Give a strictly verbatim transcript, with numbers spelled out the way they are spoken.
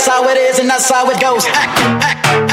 that's how it is and that's how it goes. Act, act,